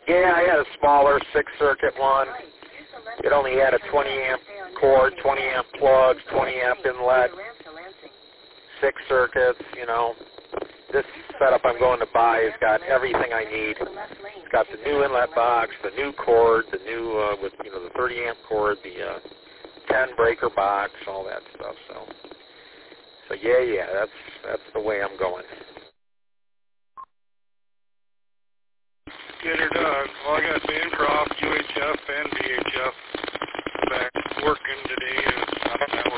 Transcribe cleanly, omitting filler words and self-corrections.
Yeah, I had a smaller 6-circuit one. It only had a 20 amp cord, 20 amp plugs, 20 amp inlet, 6 circuits, you know. This setup I'm going to buy has got everything I need. It's got the new inlet box, the new cord, the new, with, you know, the 30 amp cord, the 10 breaker box, all that stuff. So yeah, that's the way I'm going. Gator Doug. Well, I got Bancroft, UHF, and VHF back working today, and I